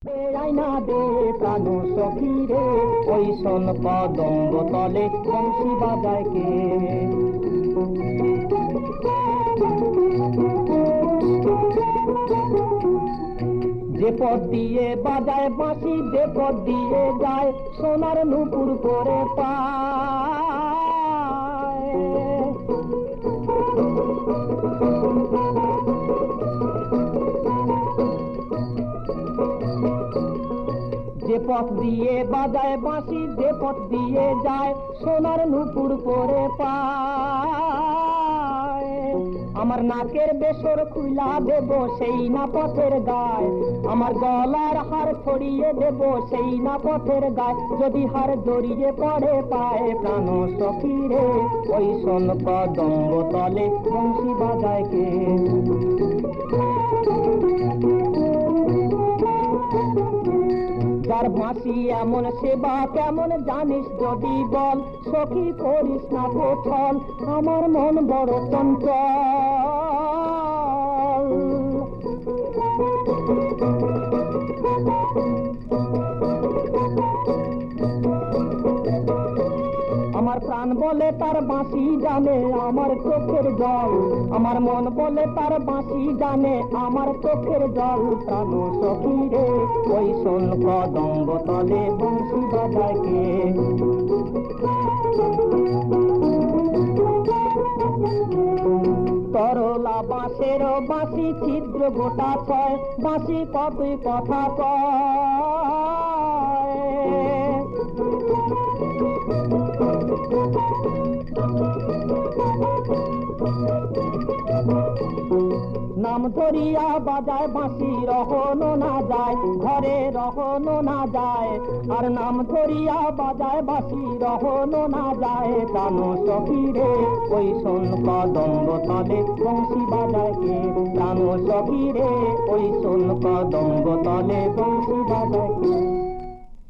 আইনা দে প্রাণ সখী রে, ওই শোন কদম্ব তলে বংশী বাজায় কে। যে পথ দিয়ে বাজায় বাঁশি, যে পথ দিয়ে যায় সোনার নুপুর করে পায়। যে পথ দিয়ে বাজায় বাঁশি, যে পথ দিয়ে যায় সোনার নুপুর করে পায়। আমার নাকের বেসর খুইলা দেব সেই না পথের গায়, আমার গলার হার ছড়িয়ে দেব সেই না পথের গায়। যদি হার জড়িয়ে পড়ে পায় প্রাণ সখী রে, ওই শোন কদম্ব তলে বংশী বাজায় কে। যার বাঁশি এমন সেবা কেমন জানিস যদি বল, সখী করিস না তো ছল, আমার মন বড় চঞ্চল। আমার প্রাণ বলে তার বাঁশি জানে আমার চোখের জল, আমার মন বলে তার বাঁশি জানে আমার চোখের জল। প্রাণ সখী রে, ওই শোন কদম্ব তলে বংশী বাজায় কে। তরলা বাঁশের বাঁশি ছিদ্র গোটা ছয়, বাঁশি কতই কথা কয়। নাম ধরিয়া বাজায় বাঁশি রহনো না যায়, ঘরে রহনো না যায়। আর নাম ধরিয়া বাজায় বাঁশি রহনো না যায়। প্রাণ সখী রে, ওই শোন কদম্ব তলে বংশী বাজায় কে। প্রাণ সখী রে, ওই শোন কদম্ব তলে বংশী বাজায় কে।